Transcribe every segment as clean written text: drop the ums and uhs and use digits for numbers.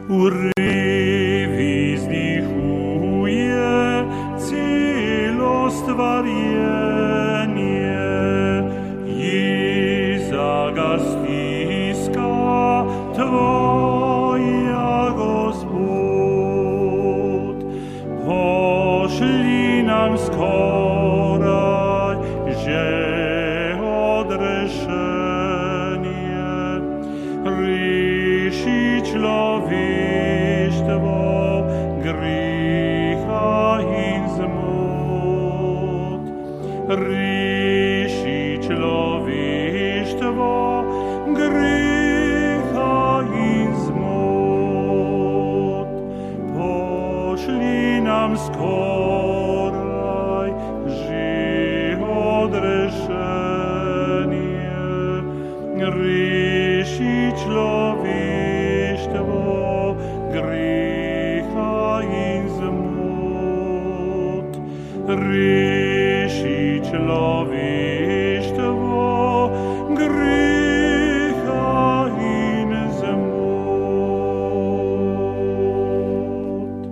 Urevi vzdihuje celo stvarjenje, Jiza ga stiska Tvoja, Gospod. Pošli nam skoraj že odrešenje, reši človeštvo greha in zmot. Reši človeštvo greha in zmot. Pošli nam skoraj že odrešenje, reši človeštvo greha in zmot. Reši človeštvo greha in zmot.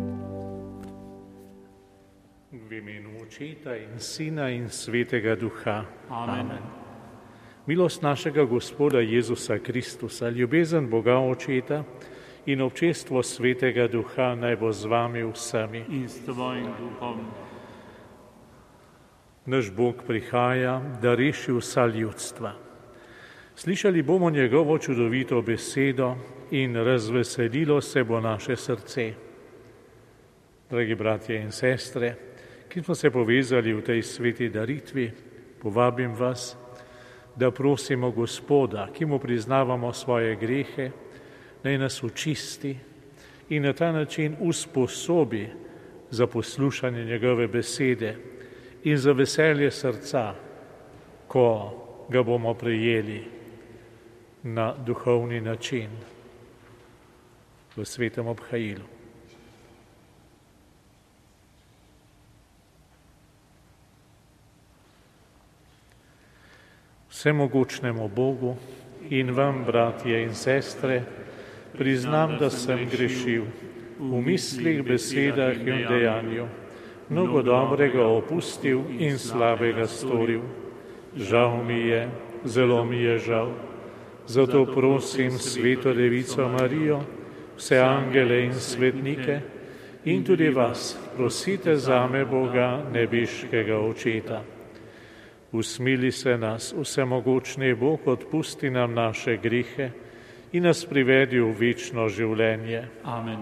V imenu Očeta in Sina in Svetega Duha. Amen. Milost našega Gospoda Jezusa Kristusa, ljubezen Boga Očeta in občestvo Svetega Duha naj bo z vami vsemi. In s tvojim duhom. Naš Bog prihaja, da reši vsa ljudstva. Slišali bomo njegovo čudovito besedo in razveselilo se bo naše srce. Dragi bratje in sestre, ki smo se povezali v tej sveti daritvi, povabim vas, da prosimo Gospoda, ki mu priznavamo svoje grehe, naj nas očisti in na ta način usposobi za poslušanje njegove besede in za veselje srca, ko ga bomo prejeli na duhovni način v svetem obhajilu. Vsemogočnemu Bogu in vam, bratje in sestre, priznam, da sem grešil v mislih, besedah in dejanju, mnogo dobrega opustil in slabega storil. Žal mi je, zelo mi je žal. Zato prosim Sveto Devico Marijo, vse angele in svetnike in tudi vas, prosite zame Boga, nebeškega Očeta. Usmili se nas, vsemogočni Bog, odpusti nam naše grehe in nas privedi v večno življenje. Amen.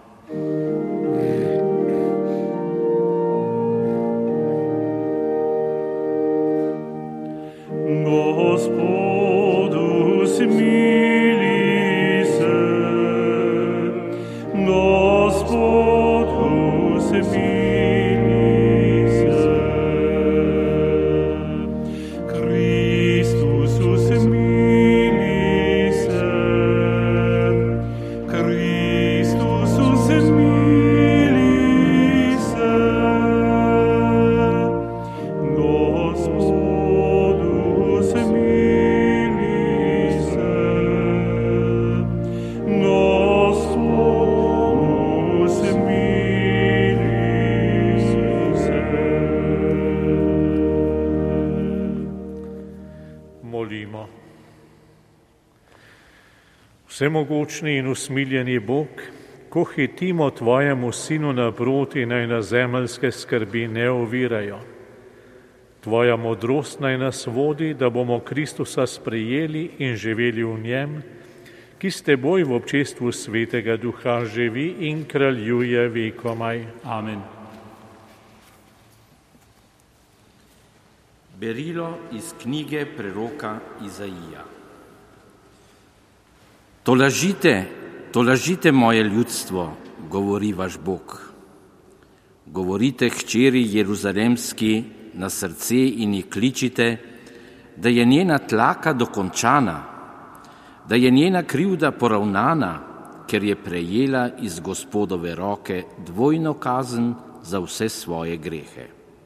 Gospodu smili se, Gospodu smili se, Kristusu smili se, Kristusu smili se, Gospodu smili se, Gospodu smili se. Molimo. Vsemogočni in usmiljeni Bog, ko hitimo Tvojemu Sinu naproti, naj nas zemeljske skrbi ne ovirajo. Tvoja modrost naj nas vodi, da bomo Kristusa sprejeli in živeli v njem, ki s Teboj v občestvu Svetega Duha živi in kraljuje vekomaj. Amen. Berilo iz knjige preroka Izaija. Tolažite moje ljudstvo, govori vaš Bog. Govorite hčeri Jeruzalemski na srce in ji kličite, da je njena tlaka dokončana, da je njena krivda poravnana, ker je prejela iz Gospodove roke dvojno kazen za vse svoje grehe.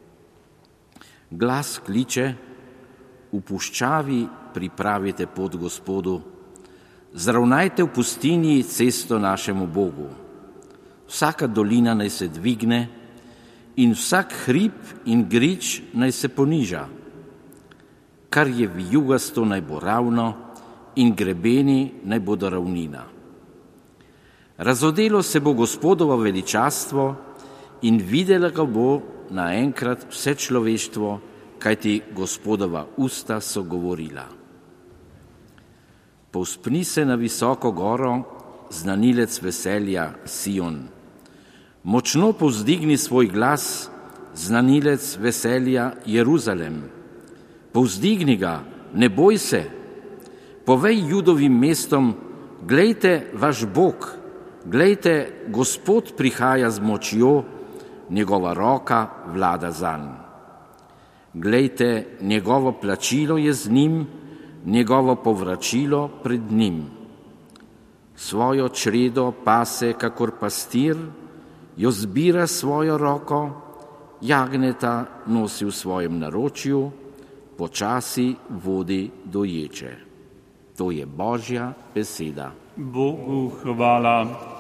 Glas kliče, v puščavi pripravite pot Gospodu, zravnajte v pustinji cesto našemu Bogu. Vsaka dolina naj se dvigne in vsak hrib in grič naj se poniža. Kar je vijugasto, naj bo ravno in grebeni naj bodo ravnina. Razodelo se bo Gospodovo veličastvo in videlo ga bo naenkrat vse človeštvo, kajti Gospodova usta so govorila. Povzpni se na visoko goro, znanilec veselja Sion. Močno povzdigni svoj glas, znanilec veselja Jeruzalem. Povzdigni ga, ne boj se. Povej Judovim mestom, glejte vaš Bog, glejte, Gospod prihaja z močjo, njegova roka vlada zanj. Glejte, njegovo plačilo je z njim, njegovo povračilo pred njim. Svojo čredo pase kakor pastir, jo zbira svojo roko, jagneta nosi v svojem naročju, počasi vodi doječe. To je Božja beseda. Bogu hvala.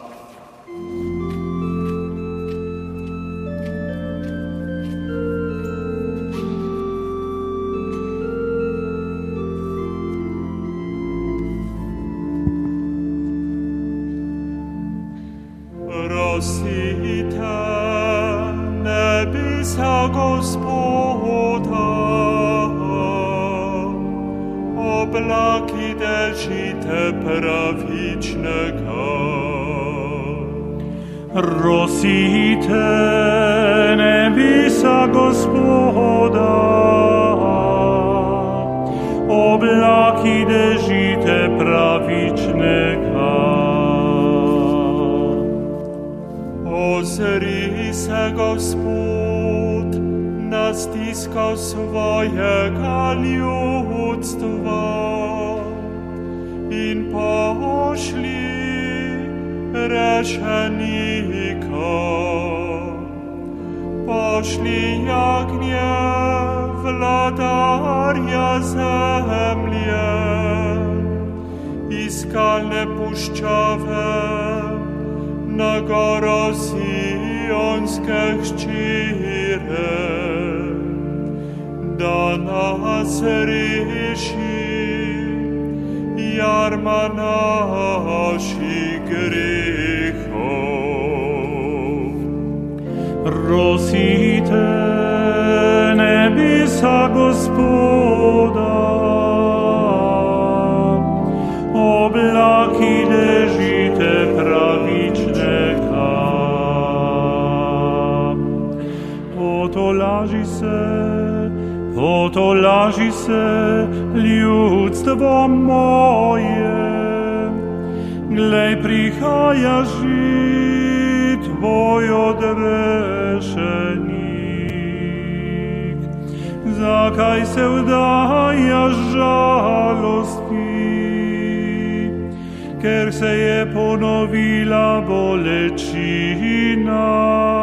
Prosite nebesa Gospoda, oblaki držite pravičnega. Prosite nebesa Gospoda, oblaki držite pravičnega. Ozri se Gospod na stisko svojega ljudstva in pošli rešenika. Pošli jagnje vladarja zemlje, iskalne puščave na goro sionske hčire, da nas reši jarma naših grehov. Prosite nebesa Gospoda, oblaki držite pravičnega. Potolaži se ljudstvo moje, glej, prihaja žid tvoj odrešenik. Zakaj se vdajaš žalosti, ker se je ponovila bolečina?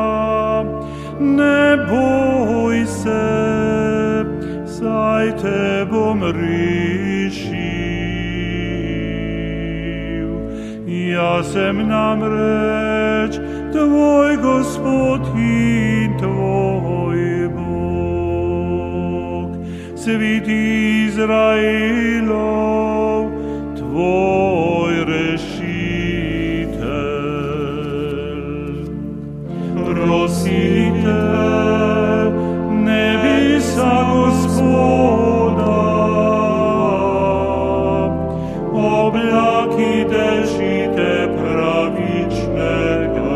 Ne boj se, saj te bom rešil. Jaz sem namreč tvoj Gospod in tvoj Bog, sveti Izraelov, tvoj rešitelj. Prosite nebesa Gospoda, oblaki držite pravičnega.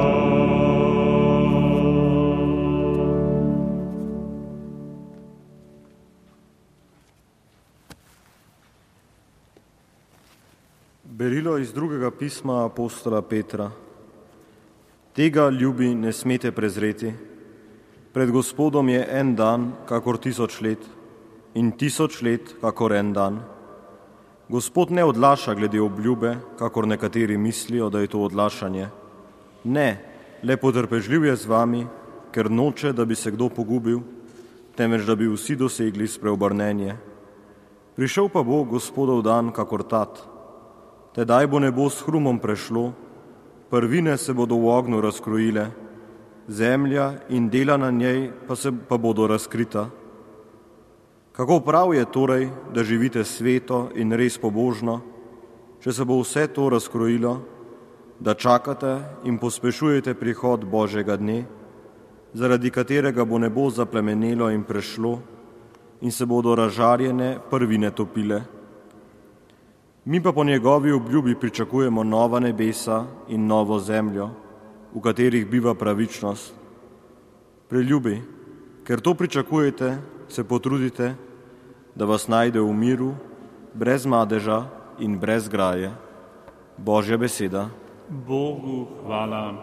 Berilo iz drugega pisma apostola Petra. Tega, ljubi, ne smete prezreti. Pred Gospodom je en dan, kakor 1000 let, in 1000 let, kakor en dan. Gospod ne odlaša glede obljube, kakor nekateri mislijo, da je to odlašanje. Ne, le potrpežljiv je z vami, ker noče, da bi se kdo pogubil, temveč da bi vsi dosegli spreobrnenje. Prišel pa bo Gospodov dan, kakor tat. Tedaj bo nebo s hrumom prešlo, prvine se bodo v ognju razkrojile, zemlja in dela na njej pa bodo razkrita. Kako prav je torej, da živite sveto in res pobožno, če se bo vse to razkrojilo, da čakate in pospešujete prihod Božjega dne, zaradi katerega bo nebo zaplemenelo in prešlo in se bodo razžarjene prvine topile. Mi pa po njegovi obljubi pričakujemo nova nebesa in novo zemljo, v katerih biva pravičnost. Preljubi, ker to pričakujete, se potrudite, da vas najde v miru, brez madeža in brez graje. Božja beseda. Bogu hvala.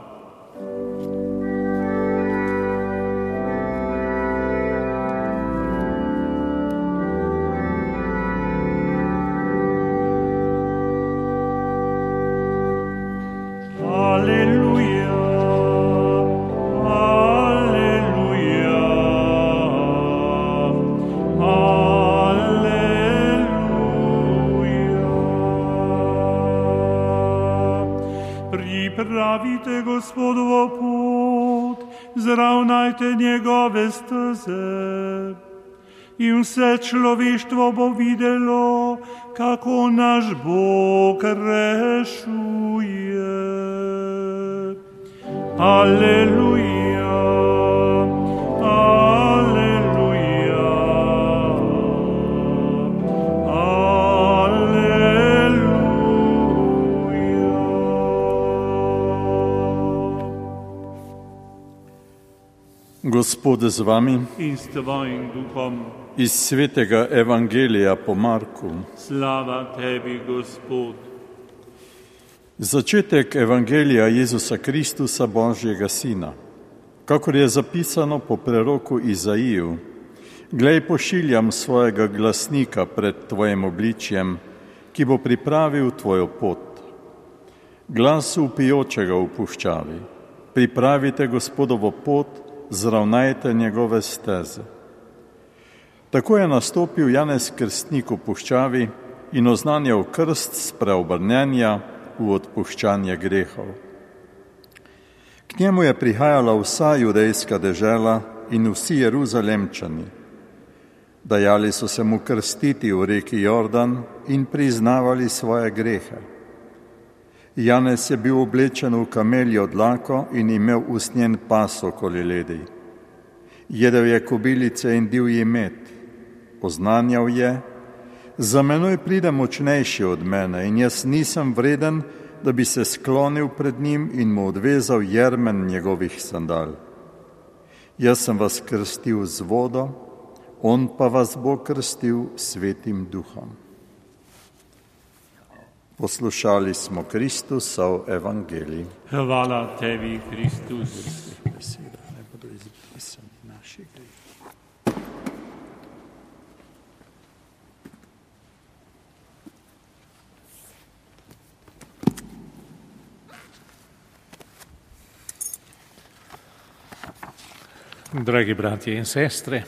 Pripravite Gospodovo pot, zravnajte njegove steze in vse človeštvo bo videlo, kako naš Bog rešuje. Aleluja, aleluja, Gospod z vami in s tvojim duhom. iz svetega Evangelija po Marku. Slava tebi, Gospod. Začetek Evangelija Jezusa Kristusa, Božjega Sina. Kakor je zapisano po preroku Izaiju: Glej, pošiljam svojega glasnika pred tvojim obličjem, ki bo pripravil tvojo pot. Glas vpijočega v puščavi: Pripravite Gospodovo pot, zravnajte njegove steze. Tako je nastopil Janez Krstnik v puščavi in oznanjal krst spreobrnjenja v odpuščanje grehov. K njemu je prihajala vsa judejska dežela in vsi Jeruzalemčani. Dajali so se mu krstiti v reki Jordan in priznavali svoje grehe. Janez je bil oblečen v kameljo dlako in imel usnjen pas okoli ledij. Jedel je kobilice in divji med. Oznanjal je: Za menoj pride močnejši od mene in jaz nisem vreden, da bi se sklonil pred njim in mu odvezal jermen njegovih sandal. Jaz sem vas krstil z vodo, on pa vas bo krstil Svetim Duhom. Poslušali smo Kristusov evangelij. Hvala tebi, Kristus. Dragi bratje in sestre,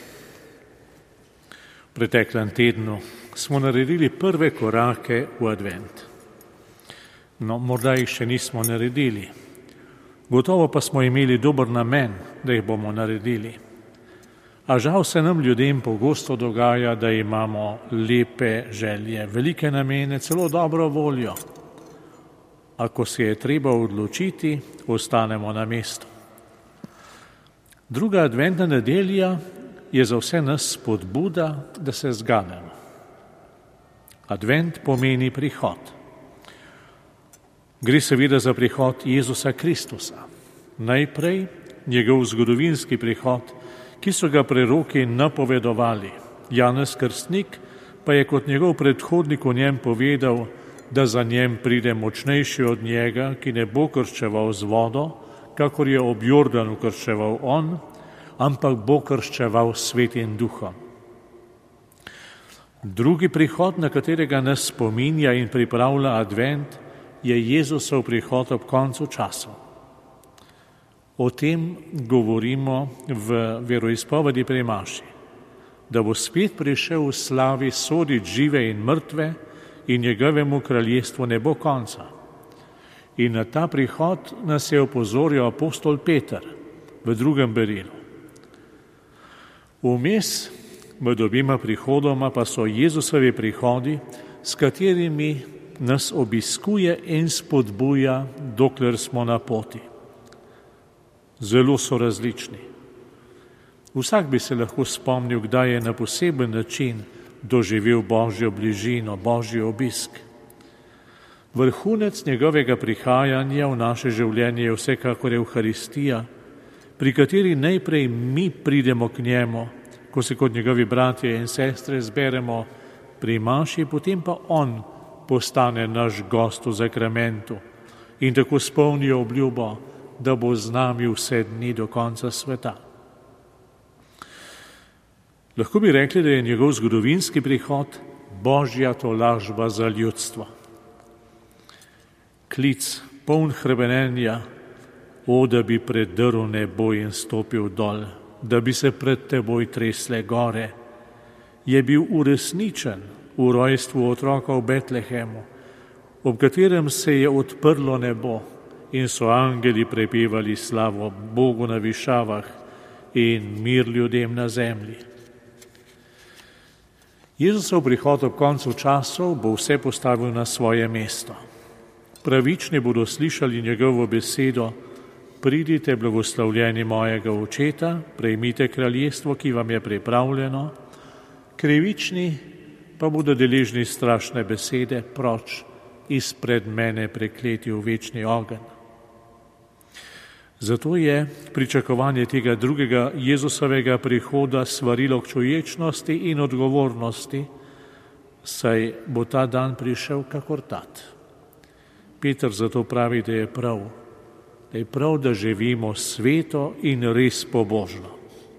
v preteklem tednu smo naredili prve korake v advent. No, morda jih še nismo naredili. Gotovo pa smo imeli dober namen, da jih bomo naredili. A žal se nam ljudem pogosto dogaja, da imamo lepe želje, velike namene, celo dobro voljo. A ko se je treba odločiti, ostanemo na mestu. Druga adventna nedelja je za vse nas spodbuda, da se zganemo. Advent pomeni prihod. Gre seveda za prihod Jezusa Kristusa. Najprej njegov zgodovinski prihod, ki so ga preroki napovedovali. Janez Krstnik pa je kot njegov predhodnik o njem povedal, da za njem pride močnejši od njega, ki ne bo krščeval z vodo, kakor je ob Jordanu krščeval on, ampak bo krščeval Svetim Duhom. Drugi prihod, na katerega nas spominja in pripravlja advent, je Jezusov prihod ob koncu časov. O tem govorimo v veroizpovedi pri maši, da bo spet prišel v slavi soditi žive in mrtve in njegovemu kraljestvu ne bo konca. In na ta prihod nas je opozoril apostol Peter v 2. berilu. Vmes med obima prihodoma pa so Jezusovi prihodi, s katerimi nas obiskuje in spodbuja, dokler smo na poti. Zelo so različni. Vsak bi se lahko spomnil, kdaj je na poseben način doživel Božjo bližino, Božji obisk. Vrhunec njegovega prihajanja v naše življenje je vsekakor Evharistija, pri kateri najprej mi pridemo k njemu, ko se kot njegovi bratje in sestre zberemo pri maši, potem pa on postane naš gost v zakramentu in tako spolnijo obljubo, da bo z nami vse dni do konca sveta. Lahko bi rekli, da je njegov zgodovinski prihod Božja tolažba za ljudstvo. Klic poln hrebenenja, da bi predrl nebo in stopil dol, da bi se pred teboj tresle gore, je bil uresničen v rojstvu otroka v Betlehemu, ob katerem se je odprlo nebo in so angeli prepevali slavo Bogu na višavah in mir ljudem na zemlji. Jezusov prihod ob koncu časov bo vse postavil na svoje mesto. Pravični bodo slišali njegovo besedo: pridite, blagoslovljeni mojega očeta, prejmite kraljestvo, ki vam je pripravljeno. Krivični pa bodo deležni strašne besede: proč izpred mene, prekleti v večni ogenj. Zato je pričakovanje tega drugega Jezusovega prihoda svarilo k čuječnosti in odgovornosti, saj bo ta dan prišel kakor tat. Peter zato pravi, da je prav, da živimo sveto in res pobožno.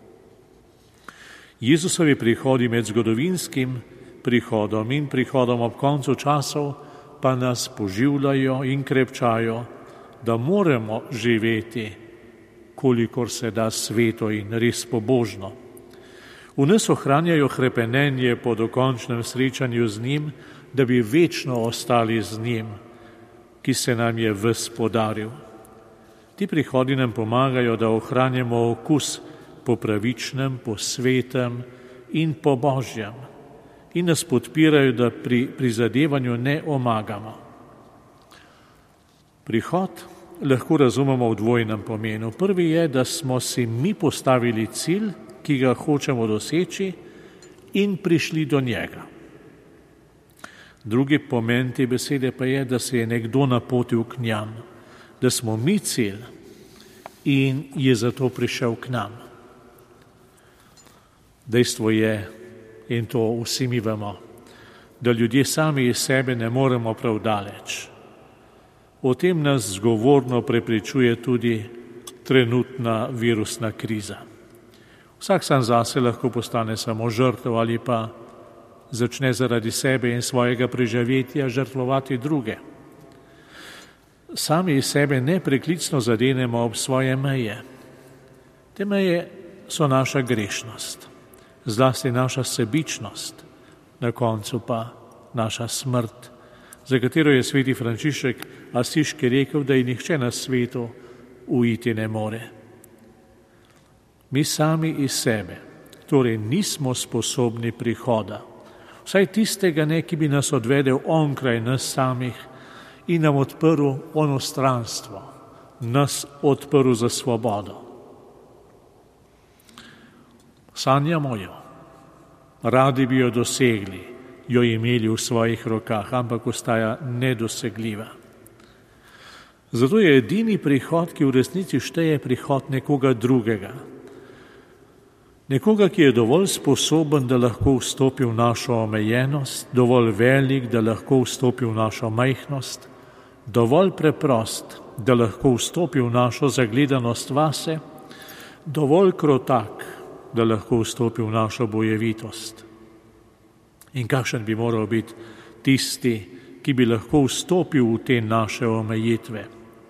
Jezusovi prihodi med zgodovinskim prihodom in prihodom ob koncu časov pa nas poživljajo in krepčajo, da moramo živeti, kolikor se da sveto in res pobožno. V nas ohranjajo hrepenenje po dokončnem srečanju z njim, da bi večno ostali z njim, ki se nam je ves podaril. Ti prihodi nam pomagajo, da ohranjamo okus po pravičnem, po svetem in po božjem in nas podpirajo, da pri prizadevanju ne omagamo. Prihod lahko razumemo v dvojnem pomenu. Prvi je, da smo si mi postavili cilj, ki ga hočemo doseči, in prišli do njega. Drugi pomen te besede pa je, da se je nekdo napotil k njam, da smo mi cilj in je zato prišel k nam. Dejstvo je, in to vsi mi vemo, da ljudje sami iz sebe ne moremo prav daleč. O tem nas zgovorno prepričuje tudi trenutna virusna kriza. Vsak sam zase lahko postane samo žrtev ali pa začne zaradi sebe in svojega preživetja žrtvovati druge. Sami iz sebe nepreklicno zadenemo ob svoje meje. Te meje so naša grešnost, zlasti naša sebičnost, na koncu pa naša smrt, za katero je sveti Frančišek Asiški rekel, da ji nihče na svetu uiti ne more. Mi sami iz sebe torej nismo sposobni prihoda, vsaj tistega ne, ki bi nas odvedel onkraj nas samih in nam odprl onostranstvo, nas odprl za svobodo. Sanjamo jo, radi bi jo dosegli, jo imeli v svojih rokah, ampak ostaja nedosegljiva. Zato je edini prihod, ki v resnici šteje, prihod nekoga drugega. Nekoga, ki je dovolj sposoben, da lahko vstopi v našo omejenost, dovolj velik, da lahko vstopi v našo majhnost, dovolj preprost, da lahko vstopi v našo zagledanost vase, dovolj krotak, da lahko vstopi v našo bojevitost. In kakšen bi moral biti tisti, ki bi lahko vstopil v te naše omejitve.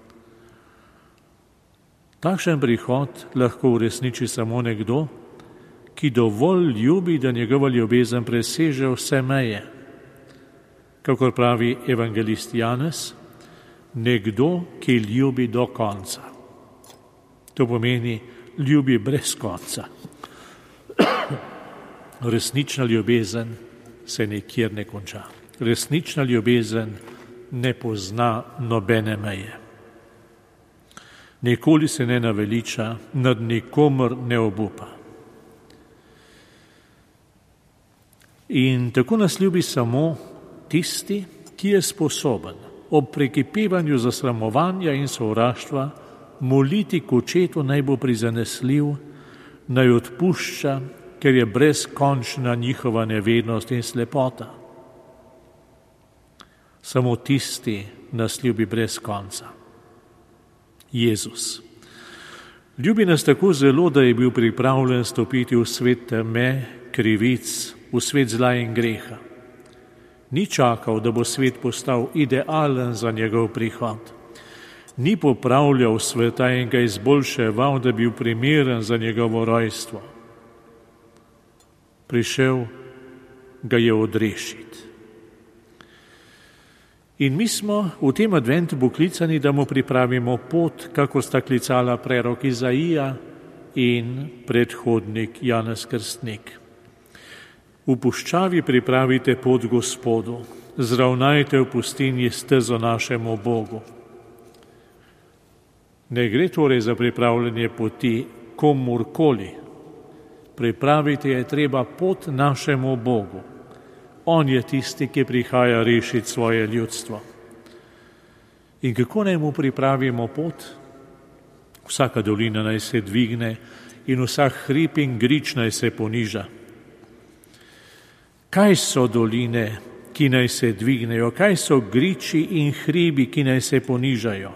Takšen prihod lahko uresniči samo nekdo, ki dovolj ljubi, da njegova ljubezen preseže vse meje. kakor pravi evangelist Janez, nekdo, ki ljubi do konca. To pomeni, ljubi brez konca. Resnična ljubezen se nikjer ne konča. Resnična ljubezen ne pozna nobene meje. Nikoli se ne naveliča, nad nikomor ne obupa. In tako nas ljubi samo tisti, ki je sposoben ob prekipevanju zasramovanja in sovraštva moliti k očetu, naj bo prizanesljiv, naj odpušča, ker je brezkončna njihova nevednost in slepota. Samo tisti nas ljubi brez konca. Jezus. Ljubi nas tako zelo, da je bil pripravljen stopiti v svet teme, krivic, v svet zla in greha. Ni čakal, da bo svet postal idealen za njegov prihod. Ni popravljal sveta in ga izboljševal, da bi bil primeren za njegovo rojstvo. Prišel ga je odrešiti. In mi smo v tem adventu poklicani, da mu pripravimo pot, kako sta klicala prerok Izaija in predhodnik Janez Krstnik. V puščavi pripravite pot Gospodu, zravnajte v pustinji stezo našemu Bogu. Ne gre torej za pripravljanje poti komurkoli. Pripraviti je treba pot našemu Bogu. On je tisti, ki prihaja rešiti svoje ljudstvo. In kako naj mu pripravimo pot? Vsaka dolina naj se dvigne in vsak hrib in grič naj se poniža. Kaj so doline, ki naj se dvignejo? Kaj so griči in hribi, ki naj se ponižajo?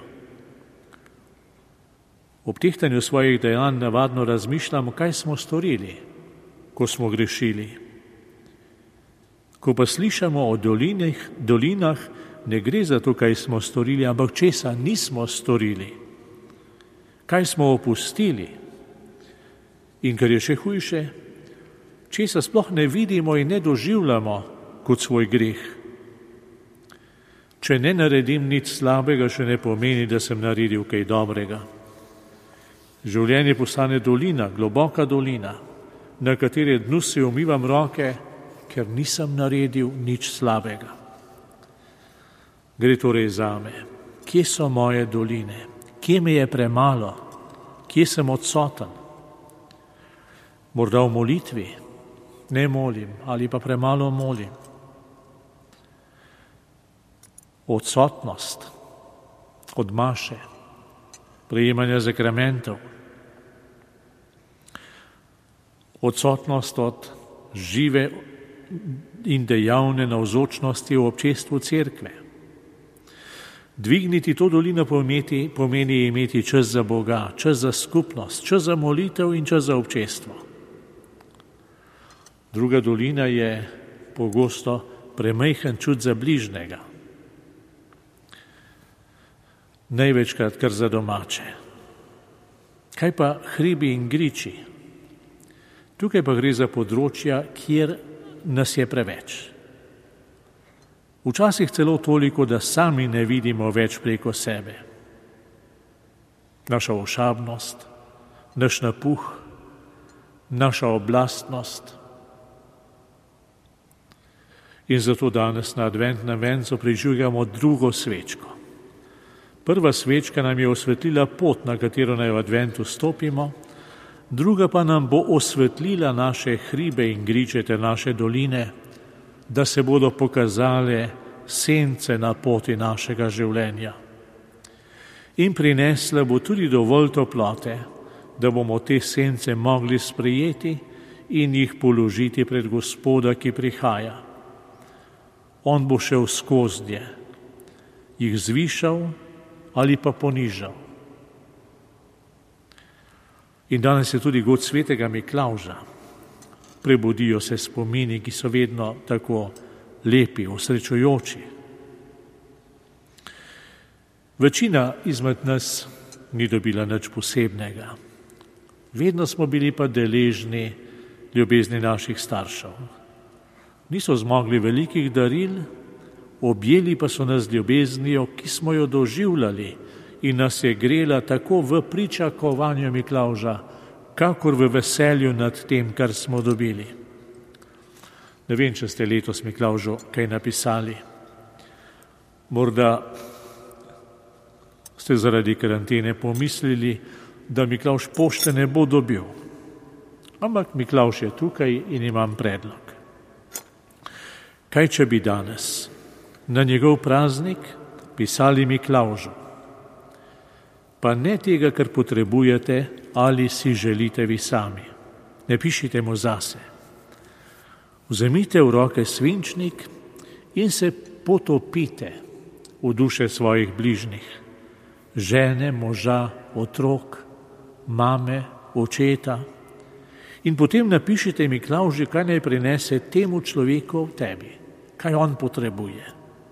Ob tehtanju svojih dejanj navadno razmišljamo, kaj smo storili, ko smo grešili. Ko pa slišamo o dolinah, ne gre za to, kaj smo storili, ampak česa nismo storili. Kaj smo opustili. In kar je še hujše, česa sploh ne vidimo in ne doživljamo kot svoj greh. Če ne naredim nič slabega, še ne pomeni, da sem naredil kaj dobrega. Življenje postane dolina, globoka dolina, na kateri dnu si umivam roke, ker nisem naredil nič slabega. Gre torej zame. Kje so moje doline? Kje me je premalo? Kje sem odsoten? Morda v molitvi ne molim ali pa premalo molim. Odsotnost od maše, prejemanja zakramentov, odsotnost od žive in dejavne navzočnosti v občestvu cerkve. Dvigniti to dolino pomeni imeti čas za Boga, čas za skupnost, čas za molitev in čas za občestvo. Druga dolina je pogosto premajhen čut za bližnjega. Največkrat kar za domače. Kaj pa hribi in griči? Tukaj pa gre za področja, kjer nas je preveč. Včasih celo toliko, da sami ne vidimo več preko sebe. Naša ošabnost, naš napuh, naša oblastnost. In zato danes na adventnem vencu prižigamo drugo svečko. Prva svečka nam je osvetlila pot, na katero naj v adventu stopimo, druga pa nam bo osvetlila naše hribe in griče ter naše doline, da se bodo pokazale sence na poti našega življenja. In prinesla bo tudi dovolj toplote, da bomo te sence mogli sprejeti in jih položiti pred Gospoda, ki prihaja. On bo šel skozdje, jih zvišal ali pa ponižal. In danes je tudi god svetega Miklavža. Prebudijo se spomini, ki so vedno tako lepi, osrečujoči. Večina izmed nas ni dobila nič posebnega. Vedno smo bili pa deležni ljubezni naših staršev. Niso zmogli velikih daril, objeli pa so nas ljubeznijo, ki smo jo doživljali in nas je grela tako v pričakovanju Miklavža, kakor v veselju nad tem, kar smo dobili. Ne vem, če ste letos Miklavžu kaj napisali. Morda ste zaradi karantene pomislili, da Miklavž pošte ne bo dobil. Ampak Miklavž je tukaj in imam predlog. Kaj, če bi danes na njegov praznik pisali Miklavžu? Pa ne tega, kar potrebujete ali si želite vi sami. Ne pišite mu zase. Vzemite v roke svinčnik in se potopite v duše svojih bližnjih. Žene, moža, otrok, mame, očeta. In potem napišite Miklavžu, kaj naj prinese temu človeku v tebi, kaj on potrebuje.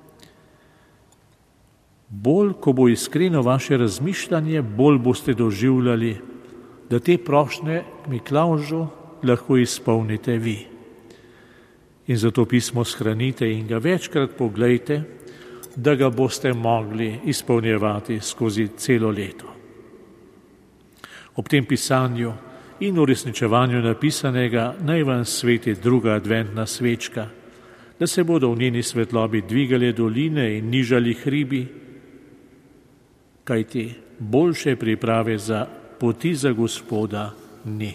Bolj, ko bo iskreno vaše razmišljanje, bolj boste doživljali, da te prošnje k Miklavžu lahko izpolnite vi. In zato pismo shranite in ga večkrat poglejte, da ga boste mogli izpolnjevati skozi celo leto. Ob tem pisanju in uresničevanju napisanega naj vam sveti druga adventna svečka, da se bodo v njeni svetlobi dvigale doline in nižali hribi, kajti boljše priprave za poti za Gospoda ni.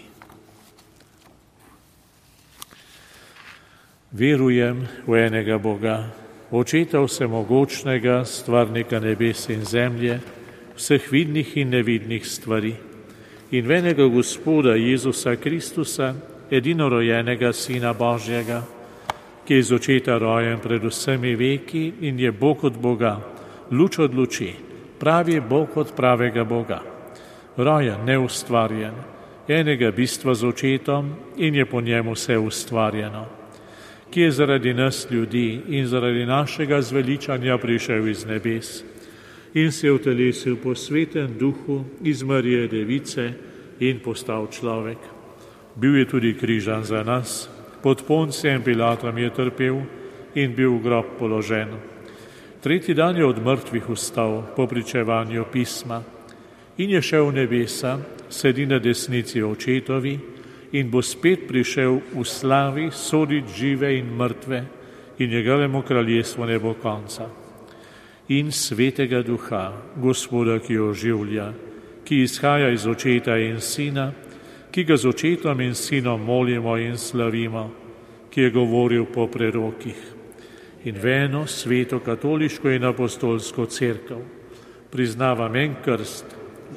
Verujem v enega Boga, Očeta vsemogočnega, stvarnika nebes in zemlje, vseh vidnih in nevidnih stvari, in v enega Gospoda Jezusa Kristusa, edinorojenega Sina Božjega, ki je iz Očeta rojen pred vsemi veki in je Bog od Boga, luč od luči, pravi Bog od pravega Boga, rojen, neustvarjen, enega bistva z Očetom in je po njemu vse ustvarjeno, ki je zaradi nas ljudi in zaradi našega zveličanja prišel iz nebes in se je utelesil po svetem duhu iz Marije Device in postal človek. Bil je tudi križan za nas, pod Poncijem Pilatom je trpel in bil v grob položen. Tretji dan je od mrtvih vstal po pričevanju pisma in je šel v nebesa, sedi na desnici Očetovi in bo spet prišel v slavi soditi žive in mrtve in njegovemu kraljestvu ne bo konca. In svetega duha, Gospoda, ki oživlja, ki izhaja iz Očeta in Sina, ki ga z Očetom in Sinom molimo in slavimo, ki je govoril po prerokih. In v eno sveto katoliško in apostolsko cerkev priznavam en krst,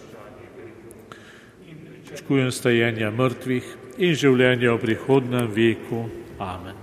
pričakujem stajenja mrtvih in življenja v prihodnem veku. Amen.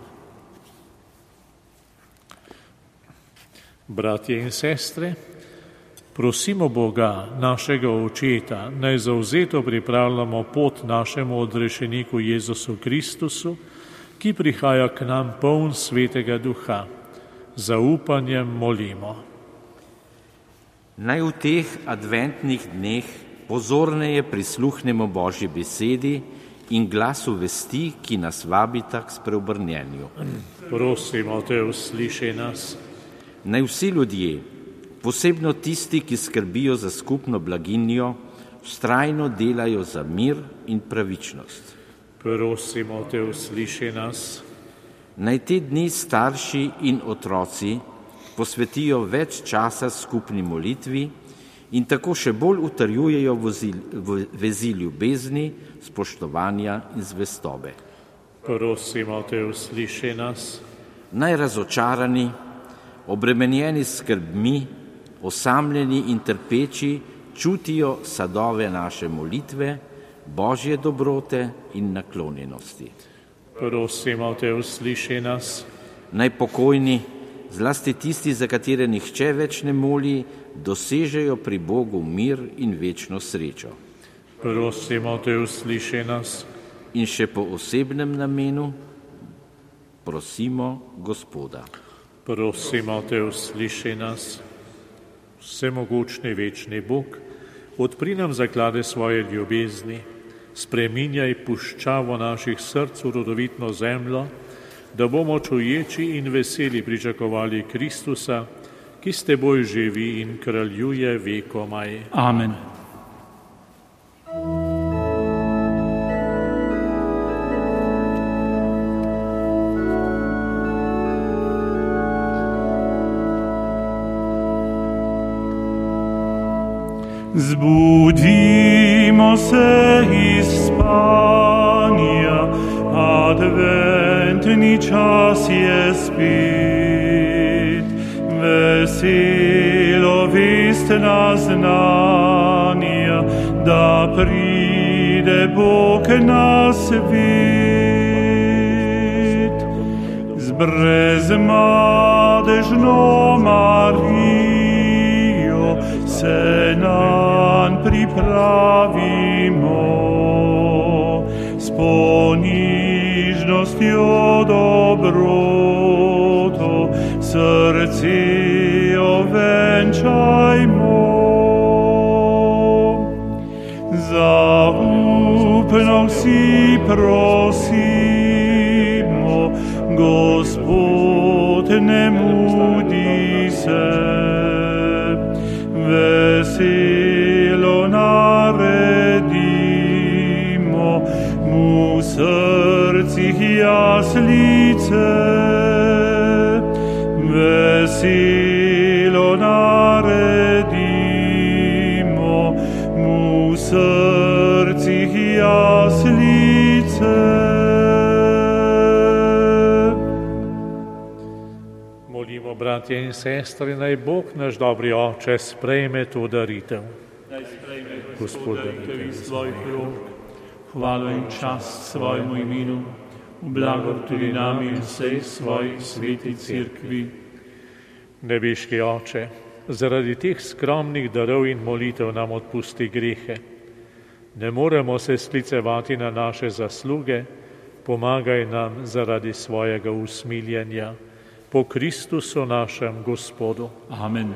Bratje in sestre, prosimo Boga, našega Očeta, naj zavzeto pripravljamo pot našemu odrešeniku Jezusu Kristusu, ki prihaja k nam poln svetega duha. Zaupanjem molimo. Naj v teh adventnih dneh pozorneje prisluhnemo Božji besedi in glasu vesti, ki nas vabita k spreobrnjenju. Prosimo te, usliši nas. Naj vsi ljudje, posebno tisti, ki skrbijo za skupno blaginjo, vztrajno delajo za mir in pravičnost. Prosimo te, usliši nas. Naj te dni starši in otroci posvetijo več časa skupni molitvi in tako še bolj utrjujejo vezi ljubezni, spoštovanja in zvestobe. Prosimo te, usliši nas. Naj razočarani, obremenjeni s skrbmi, osamljeni in trpeči čutijo sadove naše molitve, Božje dobrote in naklonjenosti. Prosimo te, usliši nas. Naj pokojni, zlasti tisti, za katere nihče več ne moli, dosežejo pri Bogu mir in večno srečo. Prosimo te, usliši nas. In še po osebnem namenu prosimo Gospoda. Prosimo te, usliši nas. Vsemogočni večni Bog, odpri nam zaklade svoje ljubezni, spreminjaj puščavo naših src v rodovitno zemljo, da bomo čuječi in veseli pričakovali Kristusa, ki s teboj živi in kraljuje vekomaj. Amen. Zbudimo se iz spanja, adventni čas je spet. Veselo vest naznanja, da pride Bog na svet. Z brezmadežno Marijo se nanj pripravimo, s ponižnostjo dobroto srce ovenčajmo. Zaupno vsi prosimo, Gospod ne mudi se. Veselo naredimo mu v srcih jaslice. Veselo naredimo mu v srcih jaslice. Molimo, bratje in sestre, naj Bog, naš dobri Oče, sprejme to daritev. Naj sprejme Gospod daritev iz svojih rok, hvalo in čast svojemu imenu, v blagor tudi nam in vsej svoji sveti cerkvi. Nebeški Oče, zaradi teh skromnih darov in molitev nam odpusti grehe. Ne moremo se sklicevati na naše zasluge, pomagaj nam zaradi svojega usmiljenja. Po Kristusu našem Gospodu. Amen.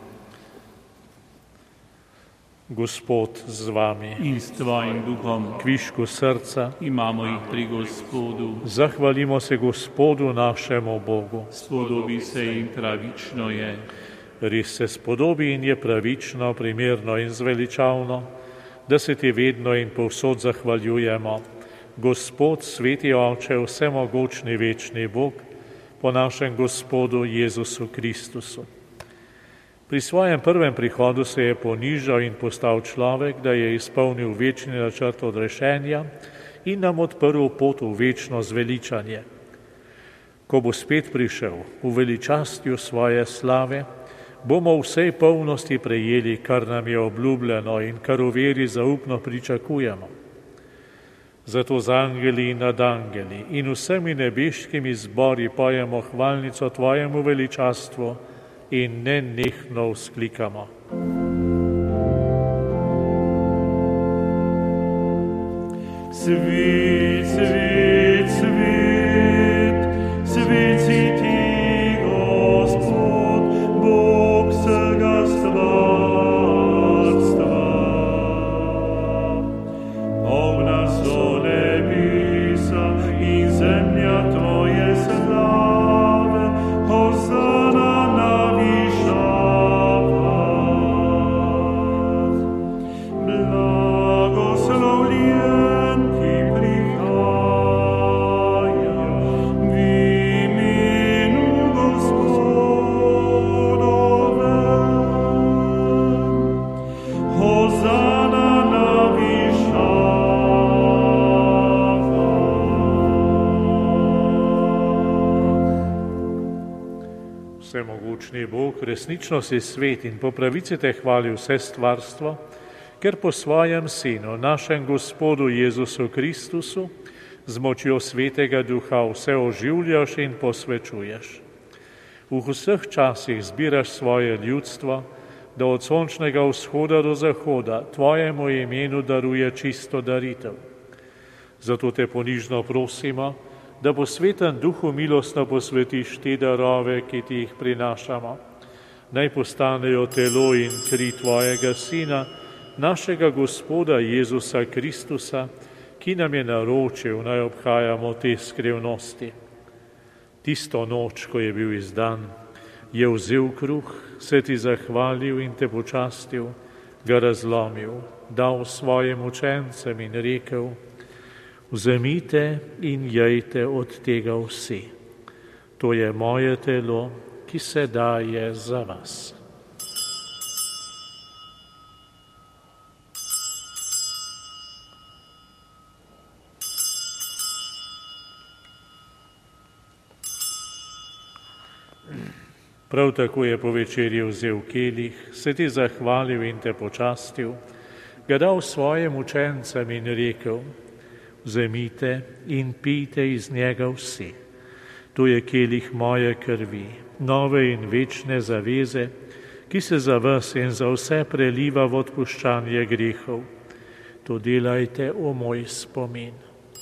Gospod z vami. In s tvojim duhom. Kvišku srca Imamo jih pri Gospodu. zahvalimo se Gospodu našemu Bogu. Spodobi se in pravično je. Res se spodobi in je pravično, primerno in zveličavno, da se ti vedno in povsod zahvaljujemo. Gospod, sveti Oče, vsemogočni večni Bog, po našem Gospodu Jezusu Kristusu. Pri svojem prvem prihodu se je ponižal in postal človek, da je izpolnil večni načrt odrešenja in nam odprl pot v večno zveličanje. Ko bo spet prišel v veličastju svoje slave, bomo v vsej polnosti prejeli, kar nam je obljubljeno in kar v veri zaupno pričakujemo. Zato z angeli in nad angeli in vsemi nebeškimi zbori pojemo hvalnico tvojemu veličastvu in nenehno vzklikamo. Svet, svet, svet, svet si ti, Gospod, Bog vsega stvarstva. Polna so nebesa in zemlja tvoje slave, hosana na višavah. Blagoslovljen, ki prihaja v imenu Gospodovem. Hosana na Vsemogočni Bog, resnično si svet in po pravici te hvali vse stvarstvo, ker po svojem Sinu, našem Gospodu Jezusu Kristusu, z močjo Svetega Duha vse oživljaš in posvečuješ. V vseh časih zbiraš svoje ljudstvo, da od sončnega vzhoda do zahoda tvojemu imenu daruje čisto daritev. Zato te ponižno prosimo, da po Svetem Duhu milostno posvetiš te darove, ki ti jih prinašamo. Naj postanejo telo in kri tvojega Sina, našega Gospoda Jezusa Kristusa, ki nam je naročil, naj obhajamo te skrivnosti. Tisto noč, ko je bil izdan, je vzel kruh, se ti zahvalil in te počastil, ga razlomil, dal svojim učencem in rekel: Vzemite in jejte od tega vsi. To je moje telo, ki se daje za vas. Prav tako je po večerji vzel kelih, se ti zahvalil in te počastil, ga dal svojim učencem in rekel: Vzemite in pijte iz njega vsi. To je kelih moje krvi, nove in večne zaveze, ki se za vas in za vse preliva v odpuščanje grehov. To delajte v moj spomin.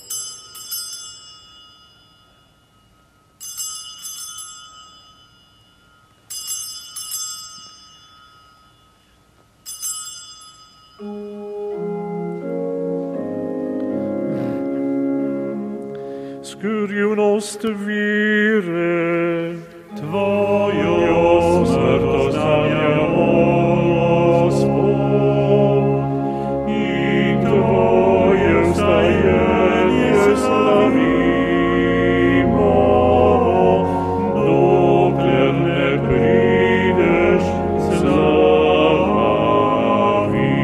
Skyrjunost vire, Tvojo smrt oznanjamo, Gospod, i Tvoje vstajenje slavimo, dokler ne prideš slavi.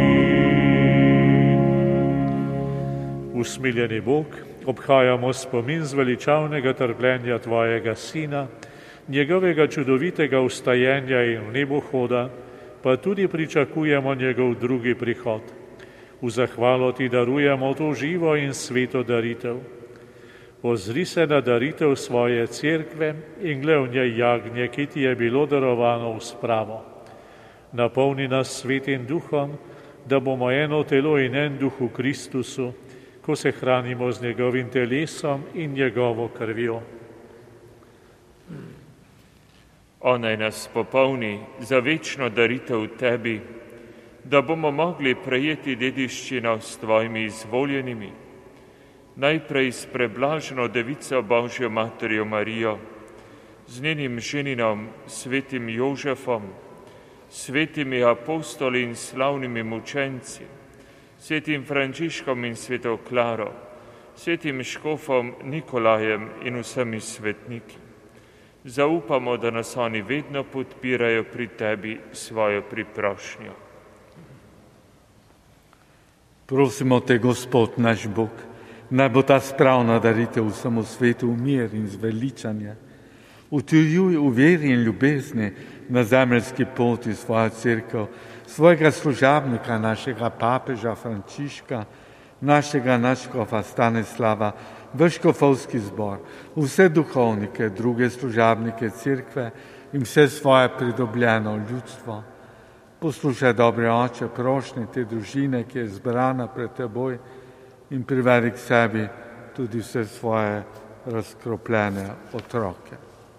Usmiljeni Bog, obhajamo spomin zveličavnega trpljenja Tvojega Sina, njegovega čudovitega vstajenja in v nebohoda, pa tudi pričakujemo njegov drugi prihod. V zahvalo Ti darujemo to živo in sveto daritev. Ozri se na daritev svoje cerkve in gled v njej jagnje, ki Ti je bilo darovano v spravo. Napolni nas svetim duhom, da bomo eno telo in en duh v Kristusu, ko se hranimo z njegovim telesom in njegovo krvjo. Onaj nas popolni za večno daritev Tebi, da bomo mogli prejeti dediščino s Tvojimi izvoljenimi, najprej s preblaženo Devico Božjo Materjo Marijo, z njenim ženinom svetim Jožefom, svetimi apostoli in slavnimi mučenci, svetim Frančiškom in sveto Klaro, svetim škofom Nikolajem in vsemi svetniki. Zaupamo, da nas oni vedno podpirajo pri Tebi svojo priprošnjo. Prosimo Te, Gospod naš Bog, naj bo ta spravna daritev vsemu svetu v mir in zveličanje. Utrjuj v veri in ljubezni na zemeljski poti svojo cerkev, svojega služabnika, našega papeža Frančiška, našega nadškofa Stanislava, škofovski zbor, vse duhovnike, druge služabnike cerkve in vse svoje pridobljeno ljudstvo. Poslušaj, dobri Oče, prošnje te družine, ki je zbrana pred Teboj, in privedi k sebi tudi vse svoje razkropljene otroke.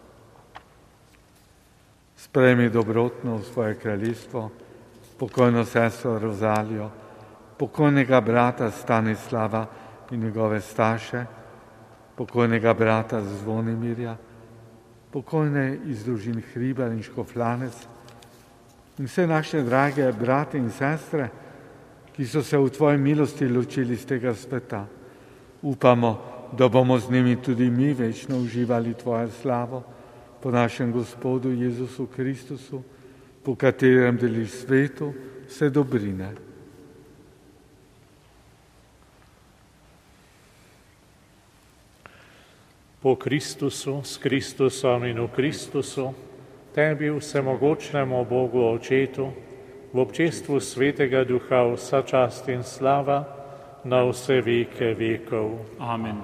Sprejmi dobrotno v svoje kraljestvo pokojno sestro Rozalijo, pokojnega brata Stanislava in njegove staše, pokojnega brata Zvonimirja, pokojne iz družin Hribar in Škofljanec in vse naše drage brate in sestre, ki so se v Tvoji milosti ločili z tega sveta. Upamo, da bomo z njimi tudi mi večno uživali Tvojo slavo po našem Gospodu Jezusu Kristusu, po katerem deliš svetu vse dobrine. Po Kristusu, s Kristusom in v Kristusu, Tebi, vsemogočnemu Bogu Očetu, v občestvu Svetega Duha vsa čast in slava na vse veke vekov. Amen.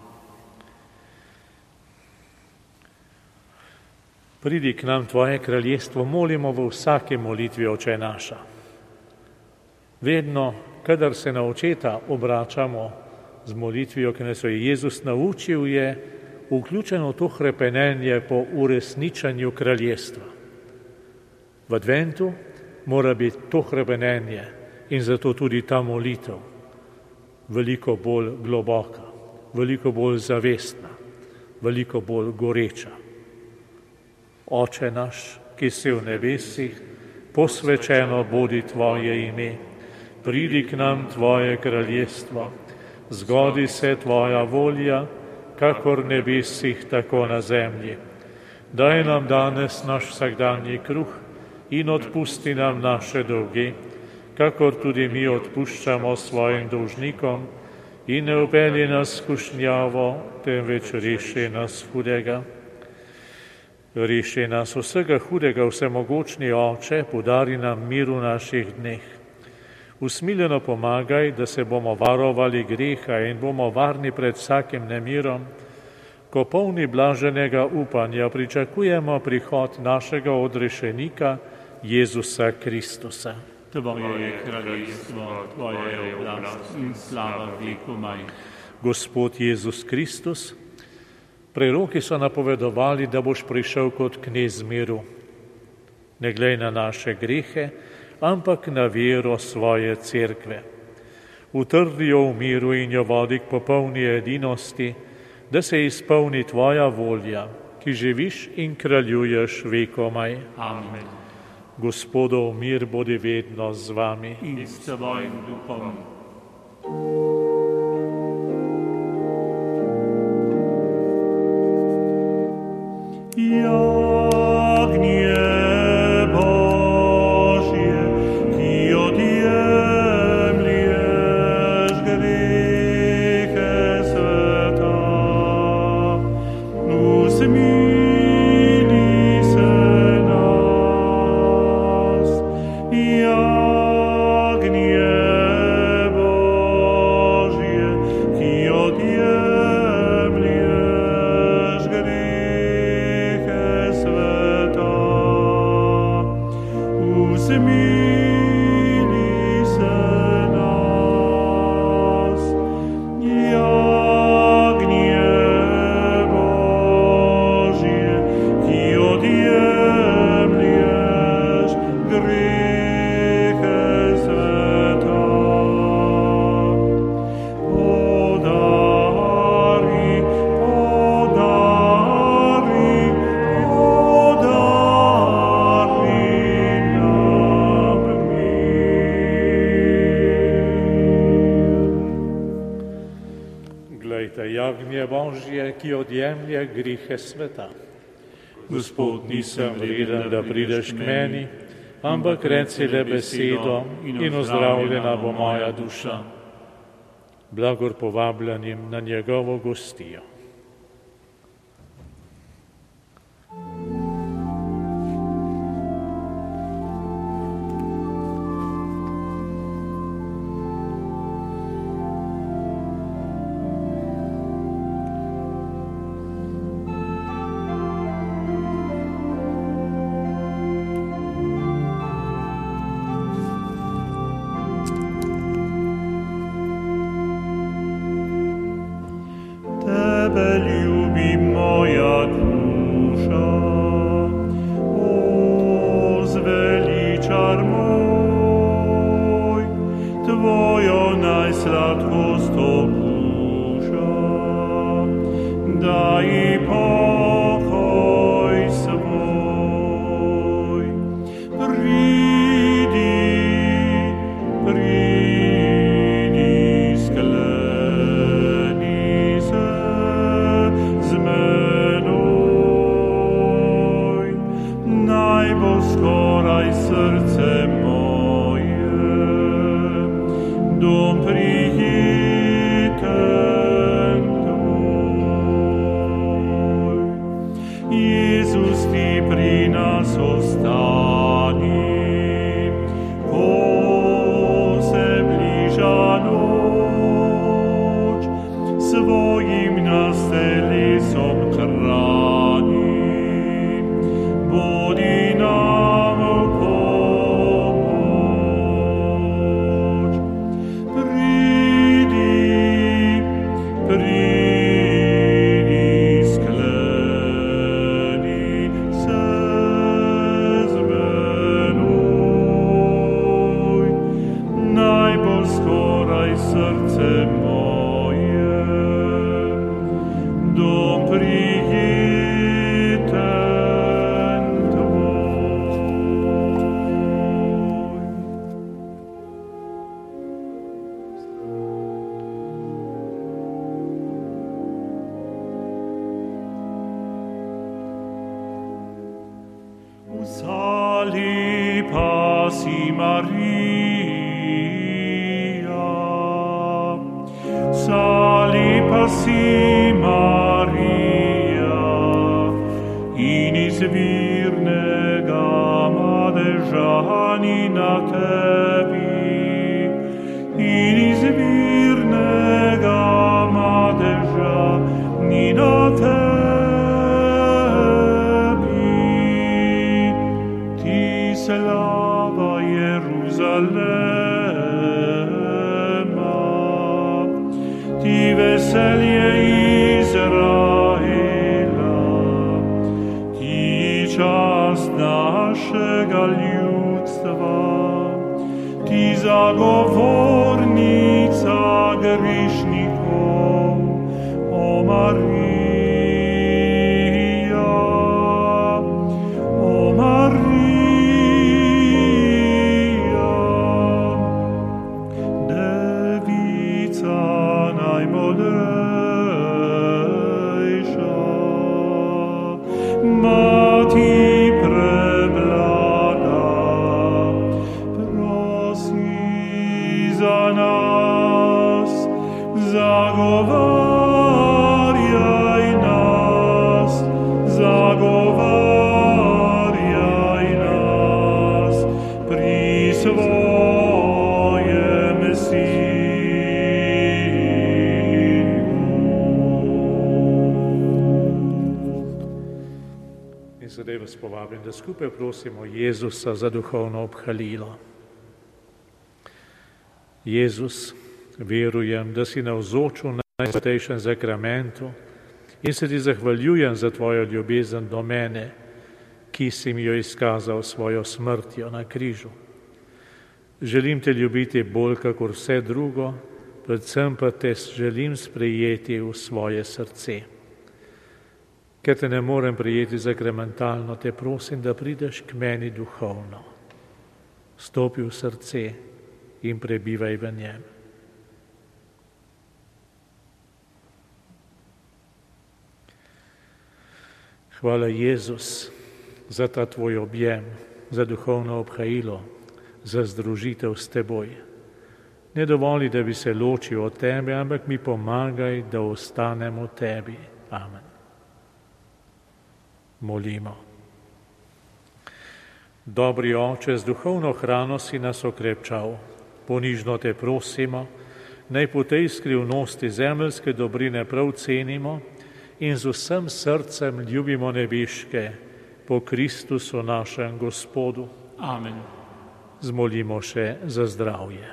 Pridi k nam Tvoje kraljestvo, molimo v vsaki molitvi Oče naša. Vedno, kadar se na Očeta obračamo z molitvijo, ki nas je Jezus naučil, je vključeno to hrepenenje po uresničenju kraljestva. V adventu mora biti to hrepenenje in zato tudi ta molitev veliko bolj globoka, veliko bolj zavestna, veliko bolj goreča. Oče naš, ki si v nebesih, posvečeno bodi tvoje ime, pridi k nam tvoje kraljestvo, zgodi se tvoja volja, kakor v nebesih, tako na zemlji. Daj nam danes naš vsakdanji kruh in odpusti nam naše dolge, kakor tudi mi odpuščamo svojim dolžnikom, in ne upelji nas v skušnjavo, temveč reši nas hudega. Reši nas vsega hudega, vsemogočni Oče, podari nam mir v naših dneh. Usmiljeno pomagaj, da se bomo varovali greha in bomo varni pred vsakim nemirom, ko polni blaženega upanja pričakujemo prihod našega odrešenika, Jezusa Kristusa. Tvoje je kraljestvo, tvoje je oblast in slava vekomaj. Gospod Jezus Kristus, preroki so napovedovali, da boš prišel kot knez miru. Ne glej na naše grehe, ampak na vero svoje cerkve. Utrdi jo v miru in jo vodi k popolni edinosti, da se izpolni tvoja volja, ki živiš in kraljuješ vekomaj. Amen. Gospodov mir bodi vedno z vami. In s tvojim duhom. Jagnje Božje, ki odjemlješ grehe sveta, usmili se nas. Jagnje Božje, ki odjemlješ grehe sveta, usmili se nas. Jagnje Božje, ki odjemlješ grehe sveta, podari, podari, podari nam mir. Glejte, jagnje Božje, ki odjemlje grehe sveta. Gospod, Nisem vreden, da prideš k meni, ampak reci le besedo in ozdravljena bo moja duša. Blagor povabljenim na njegovo gostijo. Tebe ljubi moja duša, o zveličar moj, tvojo najsladkost okuša, daj pokoj svoj. Pridi, skleni se z menoj, naj bo skoraj srce moje, dom prijeten tvoj. Jezus, ti pri nas ostani, ko se bliža noč, svojim nas telesom hrani, bodi nam v Spasi Maria, sali pasi Maria, in izvirnega madežani na tebi, in izvirnega madežani na tebi, ti slava Jeruzalema, ti veselje Izraela, ti čast našega ljudstva, ti zagovornica grešnikov, o Marija, o Marija, devica najmodrejša, Mati preblaga, prosi za nas, zagovarjaj nas, zagovarjaj nas pri svojem Sinu. In sedaj vas povabim, da skupaj prosimo Jezusa za duhovno obhalilo. Jezus, verujem, da si navzoč v najsvetejšem zakramentu in se ti zahvaljujem za tvojo ljubezen do mene, ki si mi jo izkazal svojo smrtjo na križu. Želim te ljubiti bolj kakor vse drugo, predvsem pa te želim sprejeti v svoje srce. Ker te ne morem prijeti zakramentalno, te prosim, da prideš k meni duhovno. Stopi v srce in prebivaj v njem. Hvala, Jezus, za ta tvoj objem, za duhovno obhajilo, za združitev s teboj. Ne dovoli, da bi se ločil od tebe, ampak mi pomagaj, da ostanem v tebi. Amen. Molimo. Dobri Oče, z duhovno hrano si nas okrepčal. Ponižno te prosimo, naj po tej skrivnosti zemeljske dobrine prav cenimo in z vsem srcem ljubimo nebeške po Kristusu našem Gospodu. Amen. Zmolimo še za zdravje.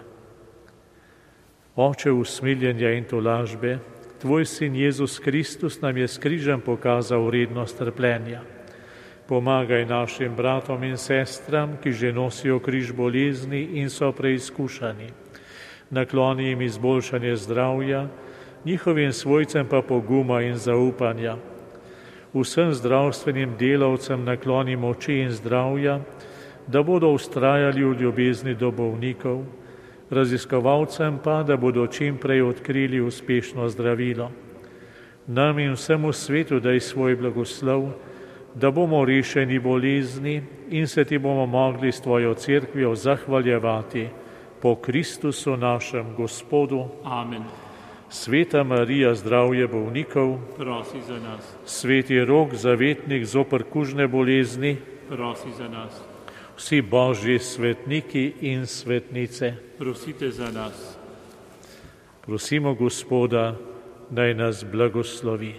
Oče usmiljenja in tolažbe, tvoj sin Jezus Kristus nam je s križem pokazal vrednost trpljenja. Pomagaj našim bratom in sestram, ki že nosijo križ bolezni in so preizkušani. Nakloni jim izboljšanje zdravja, njihovim svojcem pa poguma in zaupanja. Vsem zdravstvenim delavcem nakloni moči in zdravja, da bodo vztrajali v ljubezni do bolnikov, raziskovalcem pa, da bodo čim prej odkrili uspešno zdravilo. Nam in vsemu svetu daj svoj blagoslov, da bomo rešeni bolezni in se ti bomo mogli s tvojo cerkvijo zahvaljevati po Kristusu našem Gospodu. Amen. Sveta Marija, zdravje bolnikov, Prosi za nas. Sveti Rok, zavetnik zoper kužne bolezni, Prosi za nas. vsi božji svetniki in svetnice, Prosite za nas. prosimo Gospoda, naj nas blagoslovi.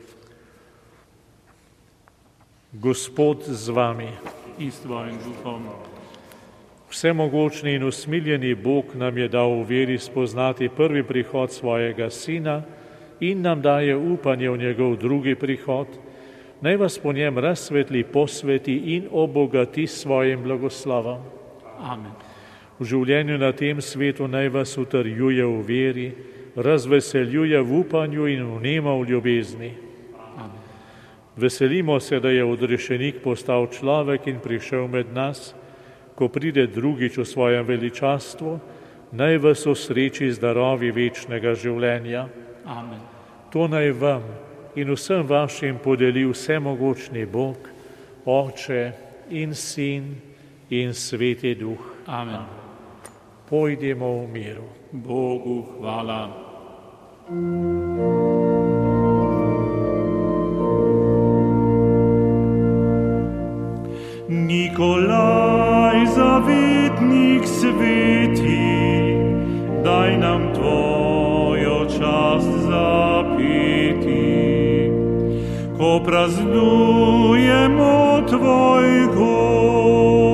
Gospod z vami. I s tvojim duhom. Vsemogočni in usmiljeni Bog nam je dal v veri spoznati prvi prihod svojega Sina in nam daje upanje v njegov drugi prihod. Naj vas po njem razsvetli, posveti in obogati svojim blagoslovom. Amen. V življenju na tem svetu naj vas utrjuje v veri, razveseljuje v upanju in vnema v ljubezni. Amen. Veselimo se, da je odrešenik postal človek in prišel med nas. Ko pride drugič v svojem veličastvu, naj vas osreči z darovi večnega življenja. Amen. To naj vam in vsem vašim podeli vsemogočni Bog, Oče in Sin in Sveti Duh. Amen. Pojdimo v miru. Bogu hvala. Nikolaj, zavetnik sveti, daj nam tvojo čast zapeti, ko praznujemo tvoj god.